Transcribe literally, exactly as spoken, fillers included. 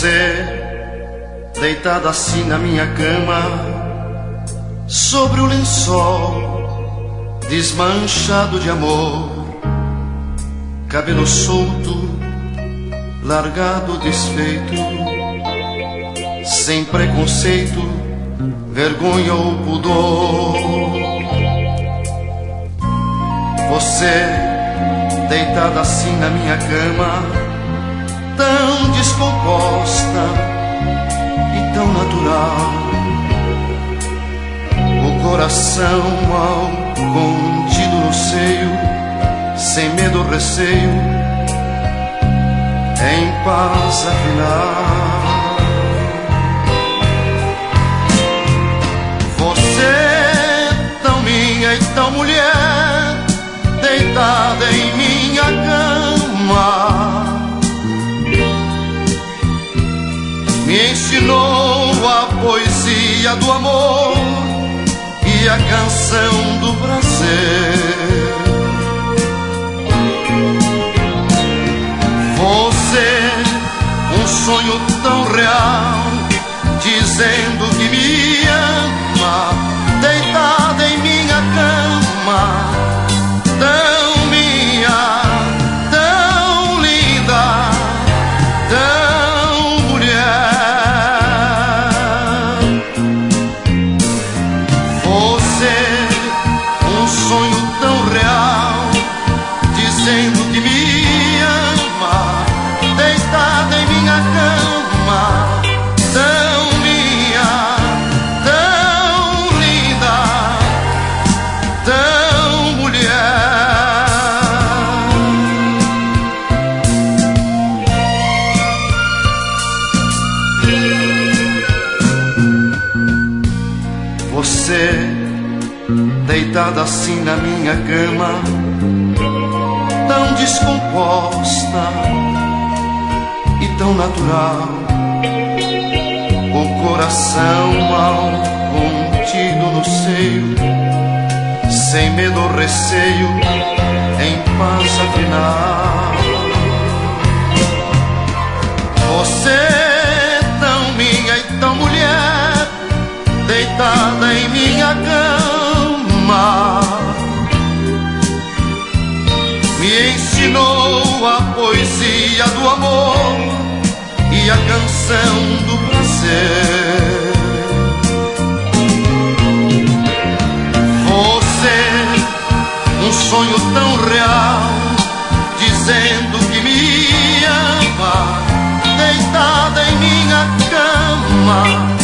Você, deitada assim na minha cama, sobre o lençol desmanchado de amor, cabelo solto, largado, desfeito, sem preconceito, vergonha ou pudor. Você, deitada assim na minha cama, tão descomposta e tão natural, o coração mal contido no seio, sem medo ou receio, em paz afinal. Você, tão minha e tão mulher, deitada em minha cama, me ensinou a poesia do amor e a canção do prazer. Você, um sonho tão real, dizendo que me ama, deitada em minha cama, tão minha, tão linda, tão mulher. Você, um sonho tão real, dizendo que me ama, deitada em minha cama, tão minha, tão linda, tão mulher. Você, deitada assim na minha cama, tão descomposta e tão natural, o coração mal contido no seio, sem medo ou receio, em paz afinal. Você, tão minha e tão mulher, deitada em minha cama, me ensinou a poesia do amor e a canção do prazer. Você, um sonho tão real, dizendo que me ama, deitada em minha cama,